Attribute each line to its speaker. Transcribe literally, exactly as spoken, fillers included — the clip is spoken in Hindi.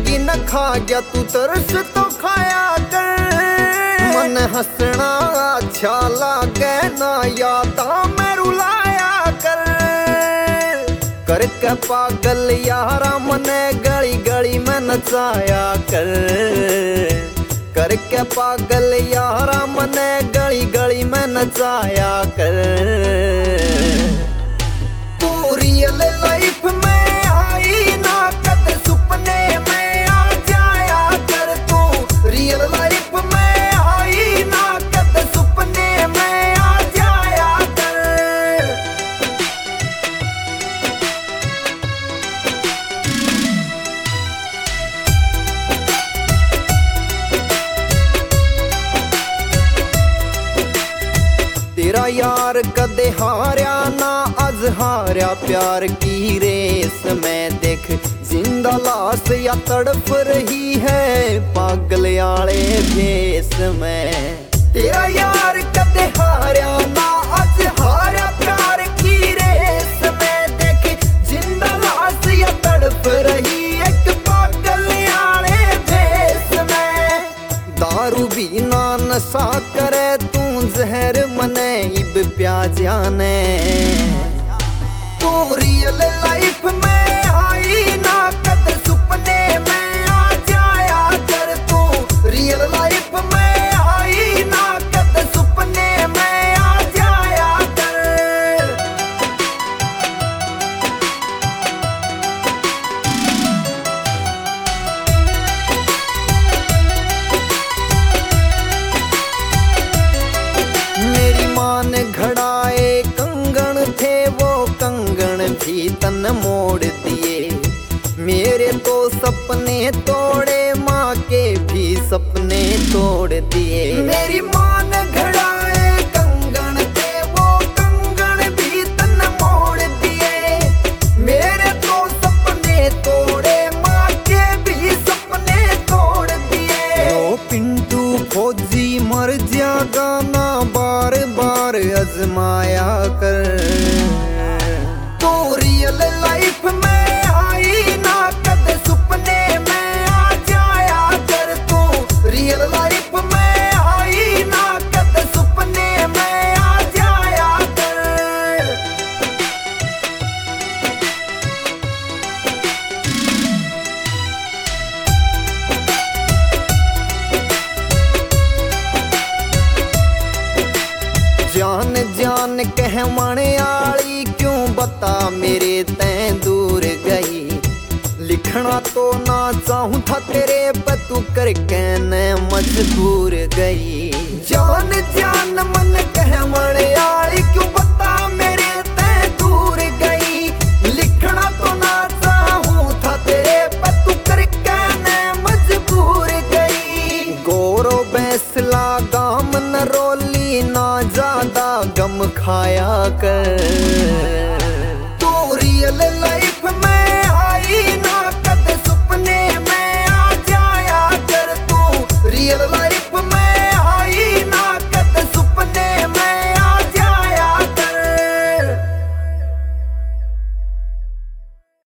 Speaker 1: जिंदगी न खा गया तू तरस तो खाया कर। मन हंसना अच्छा लागे ना यादा मैं रुलाया कर। करके पागल यारा मने गली गली में नचाया कर। करके पागल यारा मने गली गली में नचाया कर। तू रियल लाइफ में आई ना कद सुपने में आ जाया कर। तू रियल लाइफ में आई ना कद सुपने में आ जाया कर। तेरा यार कदे हार्या ना अज हार्या प्यार की रेस में। देख जिंदा लाश या तड़फ रही है पागल आले भेस में। तेरा यार कदे हार्या ना अज हार्या प्यार की रेस में। देख जिंदा लाश या तड़फ रही एक पागल आले भेस में। दारू भी ना नशा करे तू जहर मने इब प्याजा ने। तू रियल लाइफ में आई ना कद सुपने में आ जाया कर। तू रियल लाइफ में आई ना कद सुपने में आ जाया कर। मेरी माँ ने घड़ाए कंगन थे वो कंगन भी तन मोड़ दिए। मेरे तो सपने तोड़े माँ के भी सपने तोड़ दिए। मेरी माँ ने घड़ाए कंगन थे वो कंगन भी तन मोड़ दिए। मेरे तो सपने तोड़े माँ के भी सपने तोड़ दिए। ओ पिंटू फौजी मर जागा ना बार बार आजमाया कर। तू रियल लाइफ में आई ना कद सुपने में आ जाया कर। तू रियल लाइफ में आई ना कद सुपने में आ जाया कर। जान जान कहवन आली क्यों बता मेरे तैं दूर गई। लिखना तो ना चाहूं था तेरे पे तू करके न मजबूर गई। जान जान मन कहवन आली क्यों बता मेरे तैं दूर गई। लिखना तो ना चाहूं था तेरे पे तू करके न मजबूर गई। गौरव बैसला गाम न रोली ना ज्यादा गम खाया कर।